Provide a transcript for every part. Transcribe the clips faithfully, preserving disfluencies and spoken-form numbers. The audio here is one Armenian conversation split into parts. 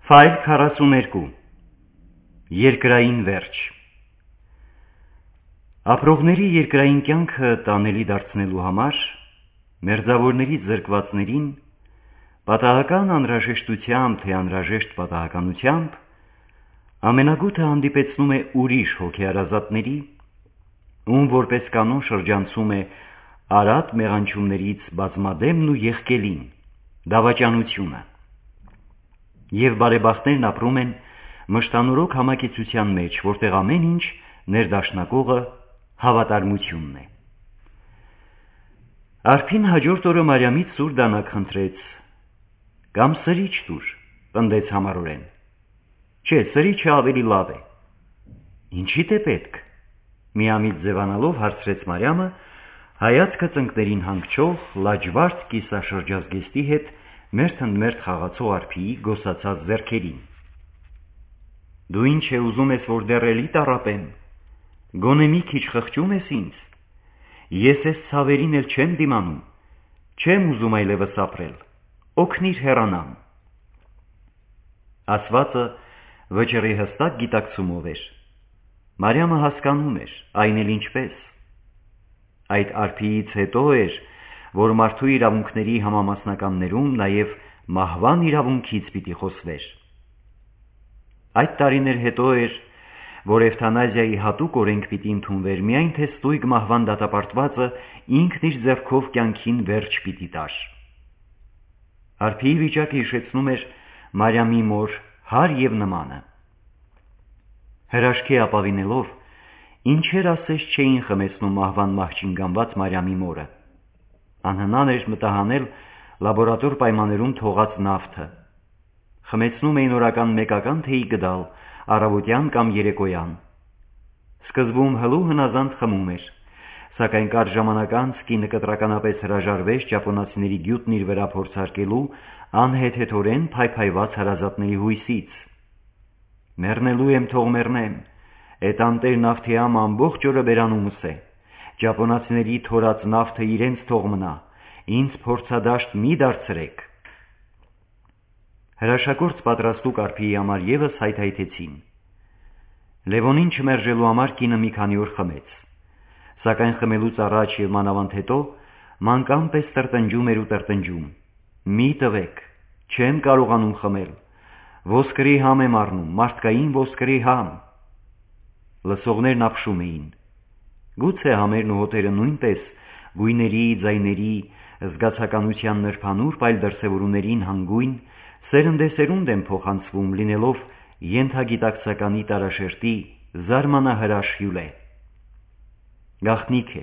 Ֆայլ քառասուներկու Երկրային վերջ Ապրողների երկրային կյանքը տանելի դարձնելու համար մերձավորներից զրկվածներին պատահական անհրաժեշտությամբ թե անհրաժեշտ պատահականությամբ ամենագութը հանդիպեցնում է ուրիշ հոգեարազատների, ում որպես կանոն շրջանցում է արատ մեղանչումներից բազմադեմն ու եղկելին, դավաճանությունը, և բարեբախտներն ապրում են մշտանորոգ համակեցության մեջ, որտեղ ամեն ինչ ներդաշնակողը հավատարմությունն է։ Արփին հաջորդ օրը Մարիամից սուր դանակ խնդրեց, կամ սրիչ տուր, պնդեց համառորեն։ Չէ, սրիչը ավելի լավ է։ Ինչի՞դ է պետք, միամիտ ձևանալով հարցրեց Մարիամը, հայացքը ծնկներին հանգչող լաջվարդ կիսաշրջազգեստի հետ մերթ ընդ մերթ խաղացող արփիի գոսացած ձեռքերին։ Դու ինչ է ուզում ես, որ դեռ էլի տառապեմ, գոնե մի քիչ խղճում ես ինձ, ես ես ցավերին էլ չեմ դիմանում, չեմ ուզում այլևս ապրել, օգնիր հեռանամ։ Ասվածը վճռի հստակ գիտակցումով էր։ Մարիամը հասկանում էր, այն էլ ինչպես։ Այդ արփիից հետո էր, որ մարդու իրավունքների համամասնականներում նաև մահվան իրավունքից պիտի խոսվեր։ Այդ տարիներ հետո էր, որ էվթանազիայի հատուկ օրենք պիտի ընդունվեր, միայն թե ստույգ մահվան դատապարտվածը ինքն իր ձեռքով կյանքին վերջ պիտի տար։ Արփիի վիճակը հիշեցնում էր Մարիամի մոր հար և նմանը։ Հրաշքի ապավինելով, ինչեր ասես չէին խմեցնում մահվան մահճին գանված Մարիամի մորը։ Անհնար էր մտահանել լաբորատոր պայմաններում թողած նավթը։ Խմեցնում էին օրական մեկական թեյի գդալ, առավոտյան կամ երեկոյան։ Սկզբում հլու հնազանդ խմում էր, սակայն կարճ ժամանակ անց կինը կտրականապես հրաժարվեց ճապոնացիների գյուտն իր վրա փորձարկելու անհեթեթորեն փայփայված հարազատների հույսից։ Մեռնելու եմ, թող մեռնեմ, էդ անտեր նավթեամ ամբողջ օրը բերանումս է, ճապոնացիների թորած նավթը իրենց թող մնա, ինձ փորձադաշտ մի դարձրեք։ Հրաշագործ պատրաստուկ արփիի համար ևս հայթայթեցին։ Լևոնին չմերժելու համար կինը մի քանի օր խմեց, սակայն խմելուց առաջ և մանավանդ հետո մանկան պես տրտնջում էր ու տրտնջում. մի տվեք, չեմ կարողանում խմել, ոսկրի համ եմ առնում, մարդկային ոսկրի համ։ Լսողներն ապշում էին։ Գուցե համերն ու հոտերը նույնպես գույների, ձայների, զգացականության նրբանուրբ այլ դրսևորումներին հանգույն, սերնդեսերունդ են փոխանցվում, լինելով ենթագիտակցականի տարաշերտի զարմանահրաշ հյուլե։ Գաղտնիք է։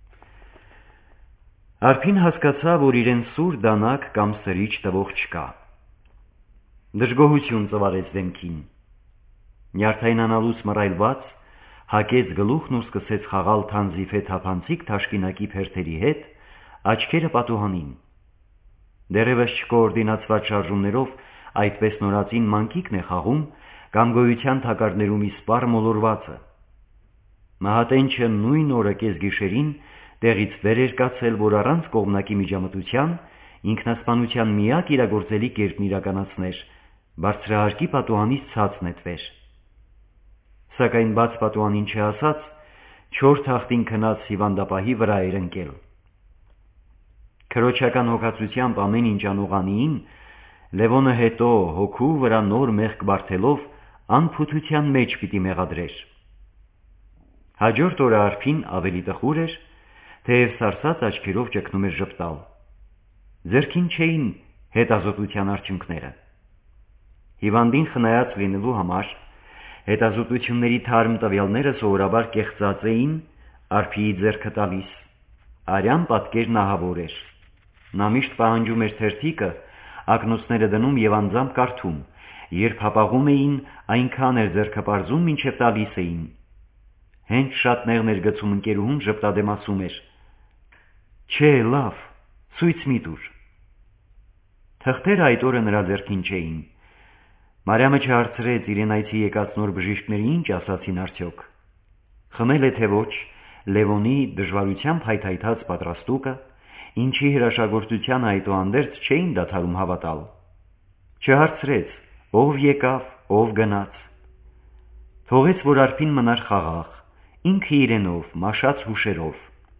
Արփին հասկացավ, որ իրեն սուր դանակ կամ սրիչ տվող չկա։ Դժգոհություն ծվարեց դեմքին։ Նյարդայնանալուց մռայլված, հակեց գլուխն ու սկսեց խաղալ թանզիֆե թափանցիկ թաշկինակի փերթերի հետ, աչքերը պատուհանին։ Դեռևս չկոորդինացված շարժումներով այդպես նորածին մանկիկն է խաղում կամ գոյության թակարդներում իսպառ մոլորվածը։ Մահատենչը նույն օրը կեսգիշերին տեղից վեր էր կացել, որ առանց կողմնակի միջամտության ինքնասպանության միակ իրագործելի կերպն իրականացներ, բարձրահարկի պատուհանից ցած նետվեր։ Սակայն բաց պատուհանին չհասած, չոր թախտին քնած հիվանդապահի վրա էր ընկել։ Քրոջական հոգացությամբ ամեն ինչ անողանիին, Լևոնը հետո հոգու վրա նոր մեղք բարդելով անփութության մեջ պիտի մեղադրեր։ Հաջորդ օրը արփին ավելի տխուր էր, թեև սարսած աչքերով ճգնում էր ժպտալ։ Ձեռքին չէին հետազոտության արդյունքները։ Հիվանդին խնայած լինելու համար հետազոտությունների թարմ տվյալները սովորաբար կեղծած էին, արփիի ձեռքը տալիս, արյան պատկերն ահավոր էր։ Նա միշտ պահանջում էր թերթիկը, ակնոցները դնում և անձամբ կարդում, երբ հապաղում էին, այնքան էր ձեռքը պարզում, մինչև տալիս էին։ Հենց շատ նեղն էր գցում ընկերուհուն, ժպտադեմ ասում էր. Չէ, լավ, ցույց մի տուր։ Թղթերը այդ օրը նրա ձեռքին չէին։ Մարիամը չհարցրեց իրեն այցի եկած նոր բժիշկների ինչ ասացին արդյոք։ Խմել է թե ոչ Լևոնի դժվարությամբ հայթայթած պատրաստուկը, ինչի հրաշագործությանը այդուհանդերձ չէին դադարում հավատալ։ Չհարցրեց, ով եկավ, ով գնաց։ Թողեց, որ արփին մնար խաղաղ, ինքը իրենով, մաշած հուշերով։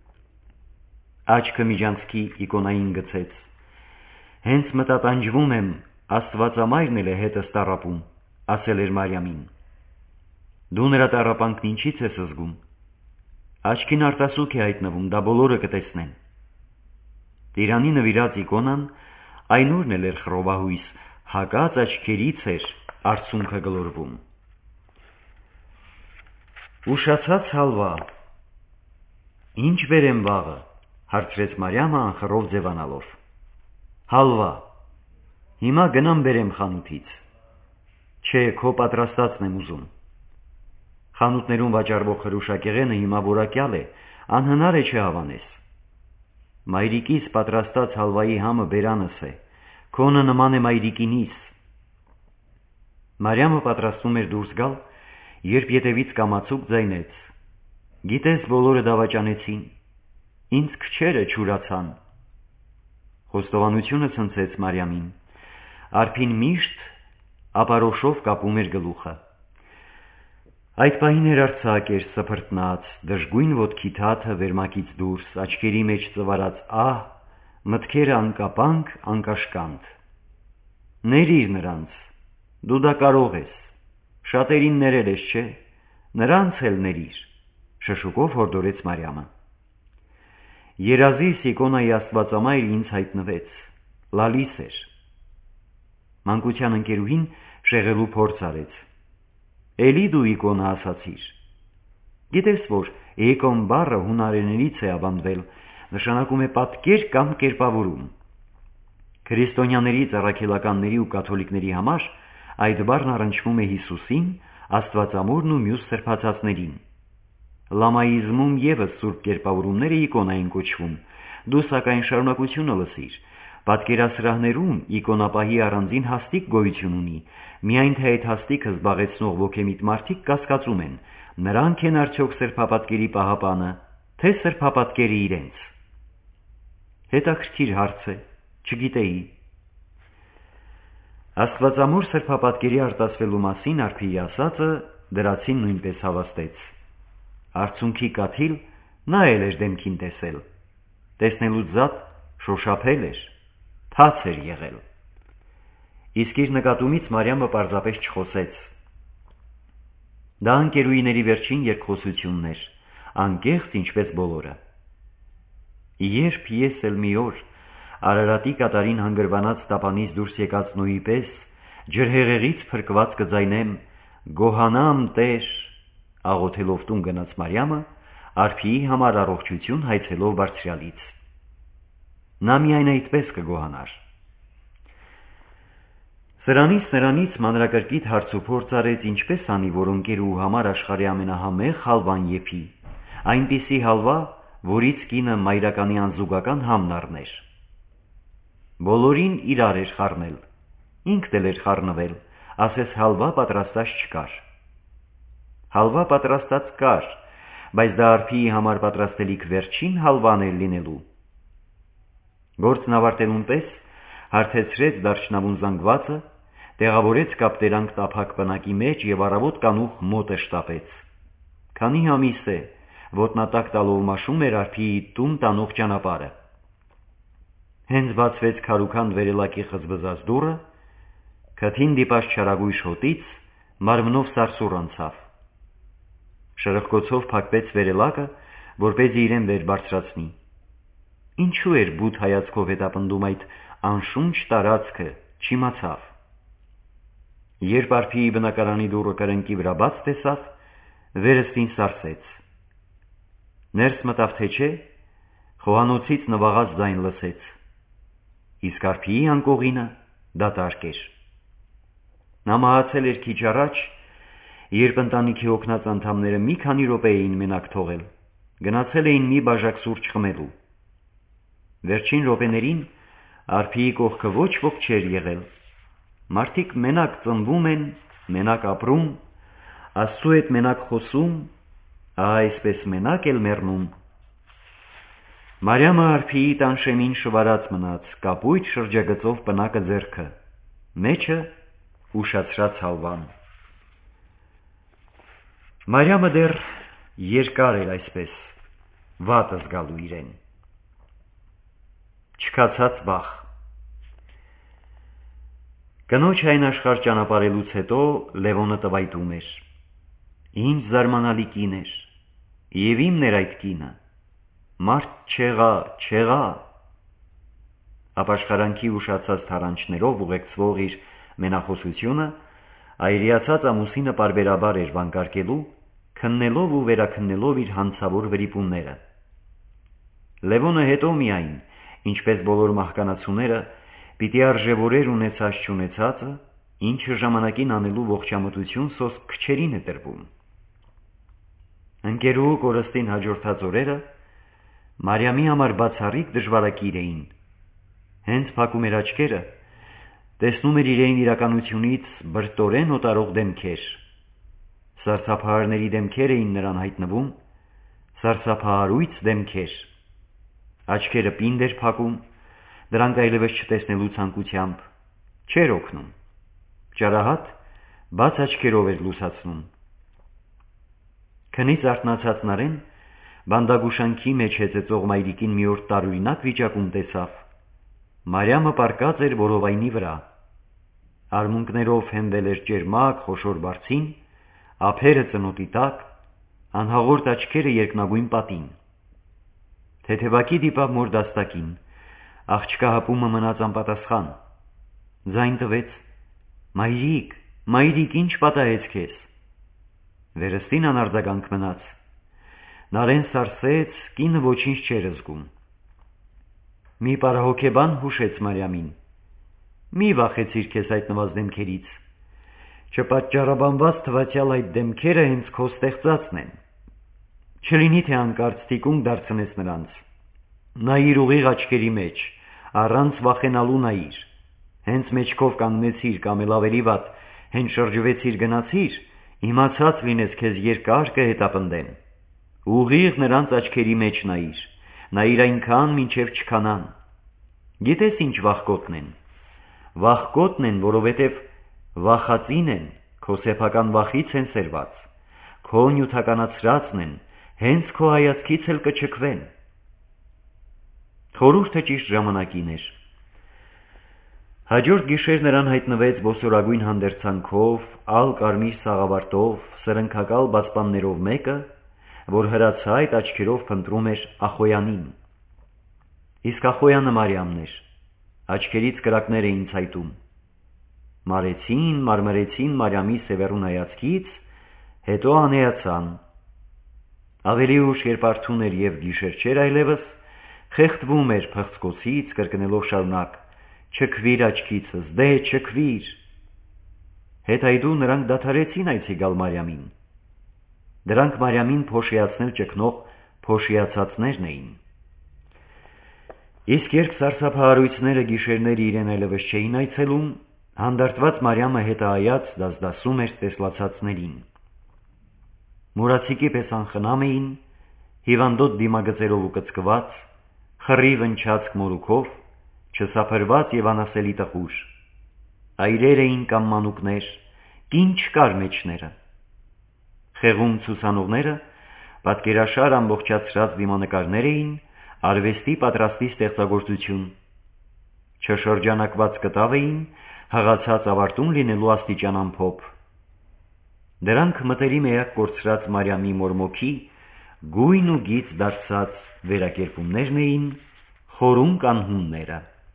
Աչքը միջանցքի իկոնային գցեց։ Հենց մտատանջվում եմ, Աստվածամայրն էլ է հետս տառապում, ասել էր Մարիամին։ Դու նրա տառապանքն ինչից ես զգում։ Աչքին արտասուք է հայտնվում, դա բոլորը կտեսնեն։ Տիրանի նվիրած իկոնան այն օրն էլ էր խռովահույս, հակած աչքերից էր արցունքը գլորվում։ Ուշացած հալվա։ Ինչ բերեմ վաղը, հարցրեց Մարիամը անխռով ձևանալով։ Հալվա։ Հիմա գնամ բերեմ խանութից։ Չէ, քո պատրաստածն եմ ուզում։ Խանութներում վաճառվող խրուշակեղենը հիմա որակյալ է, անհնար է չհավանես։ Մայրիկիս պատրաստած հալվայի համը բերանս է, քոնը նման է մայրիկինիս։ Մարիամը պատրաստում էր դուրս գալ, երբ ետևից կամացուկ ձայնեց. Գիտես, բոլորը դավաճանեցին, ինձ քչերը չուրացան։ Խոստովանությունը ցնցեց Մարիամին։ Արփին միշտ ապարոշով կապում էր գլուխը։ Այդ պահին էր արձակ էր սփռտնած, դժգույն ոտքի թաթը վերմակից դուրս, աչքերի մեջ ծվարած ահ, մտքերը անկապանք, անկաշկանդ։ Ներիր նրանց, դու դա կարող ես, շատերին ներել ես, չէ, նրանց էլ ներիր, շշուկով հորդորեց Մարիամը։ Երազիս իկոնայի Աստվածամայր ինձ հայտնվեց, լալիս էր։ Մանկության ընկերուհին շեղելու փորձ արեց։ Էլի դու իկոնը ասացիր։ Գիտես, որ էկոն բառը հունարենից է ավանդվել, նշանակում է պատկեր կամ կերպավորում։ Քրիստոնյաների, առաքելականների ու կաթոլիկների համար այդ բառն առնչվում է Հիսուսին, Աստվածամորն ու մյուս սրբացածներին։ Լամայիզմում ևս սուրբ կերպավորումները իկոն են կոչվում, դու սակայն շարունակությունը լսիր։ Պատկերասրահներում իկոնապահի առանձին հաստիկ գոյություն ունի, միայն թե այդ հաստիքը զբաղեցնող ոգեմիտ մարդիկ կասկածում են, նրանք են արդյոք սրբապատկերի պահապանը, թե սրբապատկերը իրենց։ Հետաքրքիր հարց է, չգիտեի։ Աստվածամոր սրբապատկերի արտասվելու մասին արփիի ասածը դրացին նույնպես հավաստեց։ Արցունքի կաթիլ նա էլ էր դեմքին տեսել։ Տեսնելուց զատ շոշափել էր, թաց էր եղել։ Իսկ իր նկատումից Մարիամը պարզապես չխոսեց։ Դա ընկերուհիների վերջին երկխոսությունն էր, անկեղծ ինչպես բոլորը։ Երբ ես էլ մի օր Արարատի կատարին հանգրվանած տապանից դուրս եկած նոյի պես ջրհեղեղից փրկված կձայնեմ գոհանամ Տեր, աղոթելով տուն գնաց Մարիամը, արփիի համար առողջություն հայցելով բարձրյալից։ Նա միայն այդպես կգոհանար։ Սրանից նրանից մանրակրկիտ հարցուփորձ արեց, ինչպես անի, որ ընկերու համար աշխարհի ամենահամեղ հալվան եփի, այնպիսի հալվա, որից կինը մայրականի անզուգական համն առներ։ Բոլորին իրար էր խառնել, ինքն էլ էր խառնվել, ասես հալվա պատրաստած չկար։ Հալվա պատրաստած կար, բայց դա արփիի համար պատրաստելիք վերջին հալվան էր լինելու։ Գործն ավարտելուն պես հարթեցրեց դարչնավուն զանգվածը, տեղավորեց կապտերանք տափակ բնակի մեջ և առավոտ կանուխ մոտը շտապեց։ Քանի ամիս է, ոտնատակ տալով մաշում էր արփիի տուն տանող ճանապարհը։ Հենց բացվեց քարուքանդ վերելակի խզբզած դուռը, քթին դիպած չարագույժ հոտից մարմնով սարսուռ անցավ։ Շրխկոցով փակվեց վերելակը, որպեսզի իրեն վեր բարձրացնի։ Ինչու էր բութ հայացքով հետապնդում այդ անշունչ տարածքը, չիմացավ։ Երբ արփիի բնակարանի դուռը կրնկի վրա բաց տեսավ, վերստին սարսեց։ Ներս մտավ թե չէ, խոհանոցից նվաղած ձայն լսեց։ Իսկ արփիի անկողինը դատարկ էր։ Նա մահացել էր քիչ առաջ, երբ ընտանիքի օգնած անդամները մի քանի րոպե էին մենակ թողել, գնացել էին մի բաժակ սուրճ խմելու։ Վերջին րոպեներին արփիի կողքը ոչ ոք չէր եղել։ Մարդիկ մենակ ծնվում են, մենակ ապրում, Աստծու հետ մենակ խոսում, այսպես մենակ էլ մեռնում։ Մարիամը արփիի տան շեմին շվարած մնաց, կապույտ շրջագծով պնակը ձեռքը, մեջը ուշացրած Հալվան։ Մարիամը դեռ երկար էր այսպես, վատ զգալու իրեն։ Չքացած վախ։ Կնոջ այն աշխարհ ճանապարհելուց հետո Լևոնը տվայտում էր։ Ինչ զարմանալի կին էր, եւ իմն էր այդ կինը։ Մարդ չեղա, չեղա։ Ապաշխարանքի ուշացած թարանչներով ուղեկցվող իր մենախոսությունը այրիացած ամուսինը պարբերաբար էր վանկարկելու, քննելով ու վերաքննելով իր հանցավոր վրիպումները։ Լևոնը հետո միայն, ինչպես բոլոր մահկանացուները, պիտի արժևորեր ունեցած չունեցածը, ինչը ժամանակին անելու ողջամտություն սոսկ քչերին է տրվում։ Ընկերու կորստին հաջորդած օրերը Մարիամի համար բացառիկ դժվարակիր էին։ Հենց փակում էր աչքերը, տեսնում էր իրեն իրականությունից բրտորեն օտարող դեմքեր։ Սարսափահարների դեմքեր էին նրան հայտնվում, սարսափահարույց դեմքեր։ Աչքերը պինդ էր փակում, դրանք այլևս չտեսնելու ցանկությամբ, չէր օգնում։ Ճարահատ բաց աչքերով էր լուսացնում։ Քնից արթնացած Նարեն բանդագուշանքի մեջ հեծեծող մայրիկին մի օր տարօրինակ վիճակում տեսավ։ Մարիամը պառկած էր որովայնի վրա։ Արմունկներով հենվել էր ճերմակ, խոշոր բարձին, ափերը ծնոտի տակ, անհաղորդ աչքերը երկնագույն պատին։ Թեթևակի դիպավ մոր դաստակին, աղջկա հապումը մնաց անպատասխան։ Ձայն տվեց. «Մայրիկ, մայրիկ, ինչ պատահեց քեզ»։ Վերստին անարձագանք մնաց։ Նարեն սարսեց, կինը ոչինչ չէր զգում։ Մի պարահոգեբան հուշեց Մարիամին. «Մի վախեցիր քեզ հայտնված դեմքերից, չպատճառաբանված թվացյալ այդ դեմքերը հենց քո ստեղծածն են։ Չլինի թե հանկարծ թիկունք դարձնես նրանց։ Նայիր ուղիղ աչքերի մեջ, առանց վախենալու նայիր։ Հենց մեջքով կանգնեցիր կամ էլ ավելի վատ, հենց շրջվեցիր գնացիր, իմացած լինես քեզ երկար կհետապնդեն։ Ուղիղ նրանց աչքերի մեջ նայիր, նայիր այնքան, մինչև չքանան։ Գիտես ինչ վախկոտն են։ Վախկոտն են, որովհետև վախածին են, քո սեփական վախից են սերված, քո նյութականացրածն են, հենց քո հայացքից էլ կչքվեն»։ Խորհուրդը ճիշտ ժամանակին էր։ Հաջորդ գիշեր նրան հայտնվեց ոսորագույն հանդերձանքով, ալ կարմիր սաղավարտով, սրընքակալ բացպաններով մեկը, որ հրացայտ աչքերով փնտրում էր Ախոյանին։ Իսկ Ախոյանը Մարիամն էր։ Աչքերից կրակներ էին ցայտում։ Մարեցին, մարմրեցին Մարիամի սևեռուն հայացքից, հետո անեացան։ Ավելի ուշ, երբ արթուն էր եւ գիշեր չէր այլևս, խեղդվում էր փղծկոցից, կրկնելով շարունակ. «Չքվիր աչքիցս, դե չքվիր»։ Հետայդու նրանք դադարեցին այցի գալ Մարիամին։ Դրանք Մարիամին փոշիացնել ճգնող փոշիացածներն էին։ Իսկ երբ սարսափահարույցները գիշերները իրեն այլևս չէին այցելում, հանդարտված Մարիամը հետահայաց դասդասում էր տեսլացածներին։ Մուրացիկի պես անխնամ էին, հիվանդոտ դիմագծերով ու կծկված, խռիվ ընչացք մորուքով, չսափրված եւ անասելի տխուր։ Այրեր էին կամ մանուկներ, կին չկար մեջները։ Խեղում ցուսանողները պատկերաշար ամբողջացրած դիմանկարներ էին, արվեստի պատրաստի ստեղծագործություն։ Չշրջանակված կտավ էին, հղացած ավարտում լինելու աստիճան ամփոփ։ Դրանք մտերիմ էակ կորցրած Մարիամի մորմոքի, գույն ու գիծ դարձած վերակերպումներն էին, խորունկ անհունները։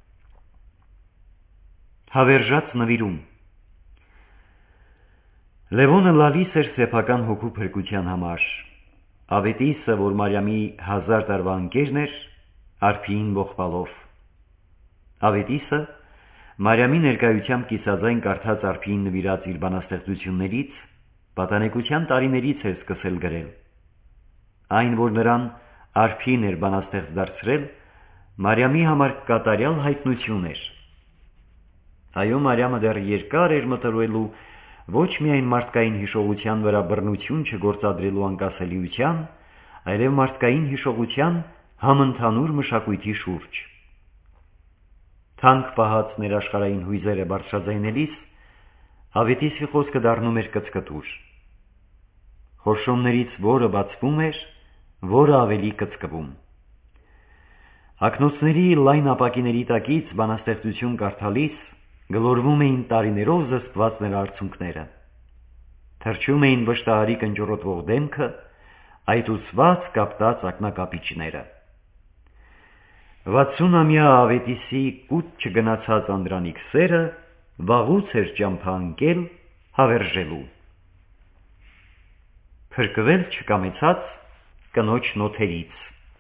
Հավերժած նվիրում։ Լևոնը լալիս էր սեփական հոգու փրկության համար։ Ավետիսը, որ Մարիամի հազար տարվա ընկերն էր, արփիին ողբալով։ Ավետիսը Մարիամի ներկայությամբ կիսաձայն կարդաց արփիին նվիրած իր բանաստեղծություններից, պատանեկության տարիներից էր սկսել գրել։ Այն, որ նրան արփին էր բանաստեղծ դարձրել, Մարիամի համար կատարյալ հայտնություն էր։ Այո, Մարիամը դեռ երկար էր մտորելու ոչ միայն մարդկային հիշողության վրա բռնություն չգործադրելու անկասելիության, այլև մարդկային հիշողության համընդհանուր մշակույթի շուրջ։ Թանկ պահած ներաշխարհային հույզերը բարձրաձայնելիս, Ավետիսի խոսքը դառնում էր կծկտուր։ Խորշոմներից որը բացվում էր, որը ավելի կծկվում։ Ակնոցների լայն ապակիների տակից բանաստեղծություն կարդալիս գլորվում էին տարիներով զսպված նրա արցունքները, թրջում էին վշտահարի կնճռոտվող դեմքը, այտուցված կապտած ակնակապիճները։ Վաթսունամյա ավետիսի կուտ չգնացած անդրանիկ սերը վաղուց էր ճամփա ընկել հավերժելու։ Փրկվել չկամեցած կնոջ նոթերից։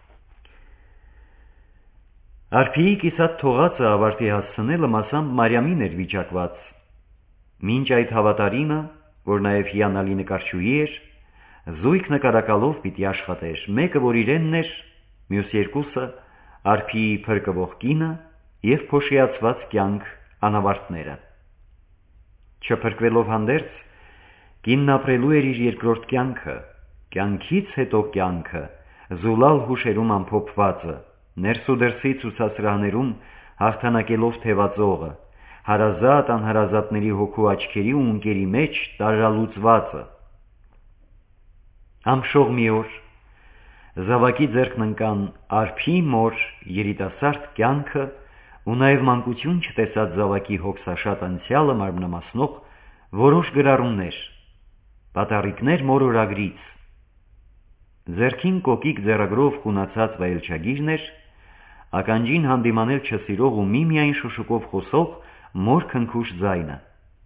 Արփիի կիսատ թողածը ավարտի հասցնելը մասամբ Մարիամին էր վիճակված։ Մինչ այդ հավատարիմը, որ նաև հիանալի նկարչուհի էր, զույգ նկարակալով պիտի աշխատեր, մեկը որ իրենն էր, մյուս երկուսը արփիի փրկվող կինը և փոշիացված կյանք անավարտները։ Չփրկվելով հանդերձ, կինն ապրելու էր իր երկրորդ կյանքը, կյանքից հետո կյանքը, զուլալ հուշերում ամփոփվածը, ներս ու դրսի ցուցասրահներում հաղթանակելով թևածողը, հարազատ անհարազատների հոգու աչքերի ու ունկերի մեջ տարրալուծվածը։ Ամշող մի օր զավակի ձեռքն ընկան արփի մոր երիտասարդ կյանքը ու նաև մանկություն չտեսած զավակի հոգսաշատ անցյալը մարմնամասնող որոշ գրառումներ, պատառիկներ մոր օրագրից։ Ձեռքին կոկիկ ձեռագրով խունացած վայելչագիրն էր, ականջին հանդիմանել չսիրող ու միմիայն շշուկով խոսող մոր քնքուշ ձայնը։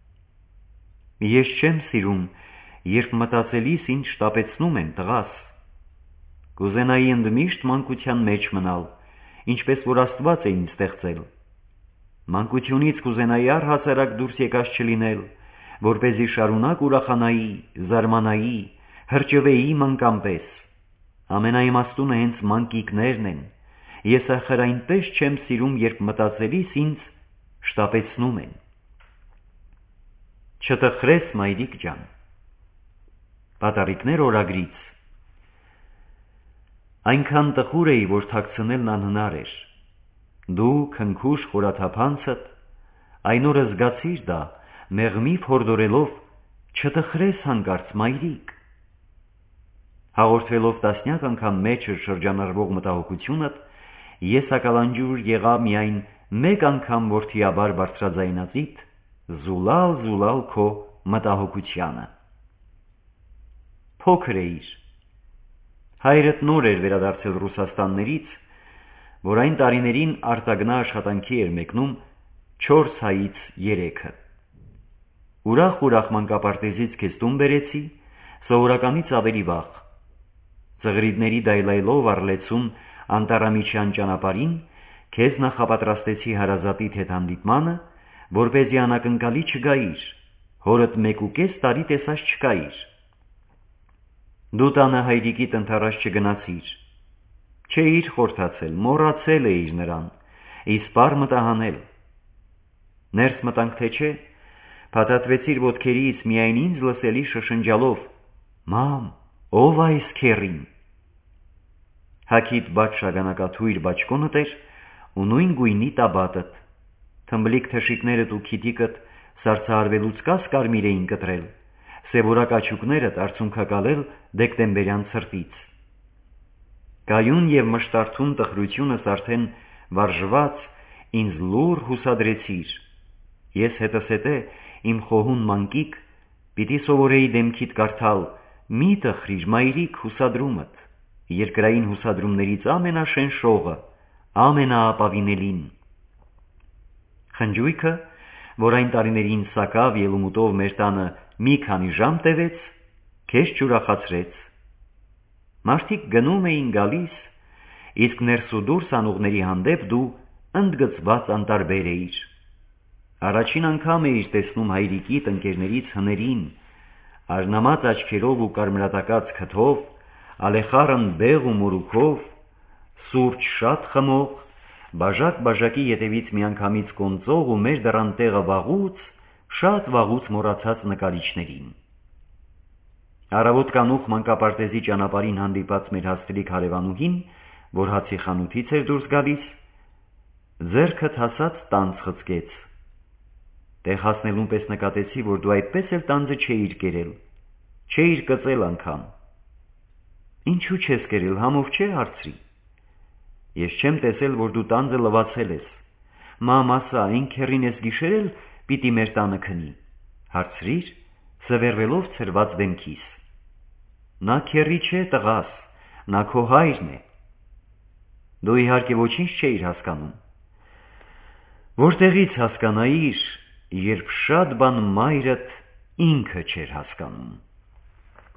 Ես չեմ սիրում, երբ մտածելիս ինձ շտապեցնում են, տղաս։ Կուզենայի ընդմիշտ մանկության մեջ մնալ, ինչպես որ Աստված է ինձ ստեղծել։ Մանկությունից կուզենայի առհասարակ դուրս եկած չլինել, որպեսզի շարունակ ուրախանայի, զարմանայի, հրճվեի մանկան պես։ Ամենաիմաստունը հենց մանկիկներն են։ Ես ախր այնպես չեմ սիրում, երբ մտածելիս ինձ շտապեցնում են։ Չտխրես, մայրիկ ջան։ Պատառիկներ օրագրից։ Այնքան տխուր էի, որ թաքցնելն անհնար էր։ Դու քնքուշ խորաթափանցդ այն օրը զգացիր դա, մեղմի փորդորելով, չտխրես հանկարծ, մայրիկ։ Հաղորդվելով տասնյակ անգամ մեջը շրջանառվող մտահոգությունդ, ես ակալանջուր եղա միայն մեկ անգամ որդիաբար բարձրաձայնածիտ, զուլալ զուլալ քո մտահոգությանը։ Փոքր էիր։ Հայրդ նոր էր վերադարձել Ռուսաստաններից, որ այն տարիներին արտագնա աշխատանքի էր մեկնում չորս հայից երեքը։ Ուրախ-ուրախ մանկապարտեզից քեզ տուն բերեցի, սովորականից ավելի վաղ։ Ծղրիդների դայլայլով առլեցուն անտառամիջյան ճանապարհին քեզ նախապատրաստեցի հարազատիդ հետ հանդիպմանը, որպեսզի անակնկալի չգայիր, հորդ մեկուկես տարի տեսած չկայիր։ Դու տանը հայրիկիդ ընդառաջ չգնացիր, չէիր խորթացել, մոռացել էիր նրան, իսպառ մտահանել։ Ներս մտանք թե չէ, փաթաթվեցիր ոտքերից միայն ինձ լսելի շշնջալով. «Մամ, ով այս քեռին»։ Հագիդ բաց շագանակաթույր բաճկոնդ էր ու նույն գույնի տաբատդ, թմբլիկ թշիկներդ ու քիտիկդ սառցահարվելուց կաս կարմիր էին կտրել, սևորակ աչուկներդ արցունքակալել դեկտեմբերյան ցրտից։ Կայուն և մշտարթուն տխրությունս արդեն վարժված ինձ լուռ հուսադրեցիր։ Ես հետզհետե իմ խոհուն մանկիկ պիտի սովորեի դեմքիդ կարդալ «Մի տխրիր, մայրիկ» հուսադրումդ, երկրային հուսադրումներից ամենաշեն շողը, ամենաապավինելին։ Խնջույքը, որ այն տարիներին սակավ ելումուտով մեր տանը մի քանի ժամ տևեց, քեզ չուրախացրեց։ Մարդիկ գնում էին գալիս, իսկ ներս ու դուրս անողների հանդեպ դու ընդգծված անտարբեր էիր։ Առաջին անգամ էիր տեսնում հայրիկիդ ընկերներից հներին, արնամած աչքերով ու կարմրատակած քթով, ալեխառն բեղ ու մորուքով, սուրճ շատ խմող, բաժակ-բաժակի ետևից միանգամից կոնծող ու մեր դռան տեղը վաղուց, շատ վաղուց մոռացած նկարիչներին։ Առավոտ կանուխ մանկապարտեզի ճանապարհին հանդիպած մեր հաստլիկ հարևանուհին, որ հացի խանութից էր դուրս գալիս, ձեռքդ հասած տանձ խցկեց։ Տեղ հասնելուն պես նկատեցի, որ դու այդպես էլ տանձը չէիր կերել, չէիր կծել անգամ։ Ինչու չես կերել, համով չէ հարցրի։ Ես չեմ տեսել, որ դու տանձը լվացել ես։ Մամ ասա, այն քեռին ես գիշերել պիտի մեր տանը քնի, հարցրիր, սվերվելով ցրված դեմքիս։ Նա քեռի չէ տղաս, նա քո հայրն է։ Դու իհարկե ոչինչ չէիր հասկանում։ Որտեղից հասկանայիր, երբ շատ բան մայրդ ինքը չէր հասկանում։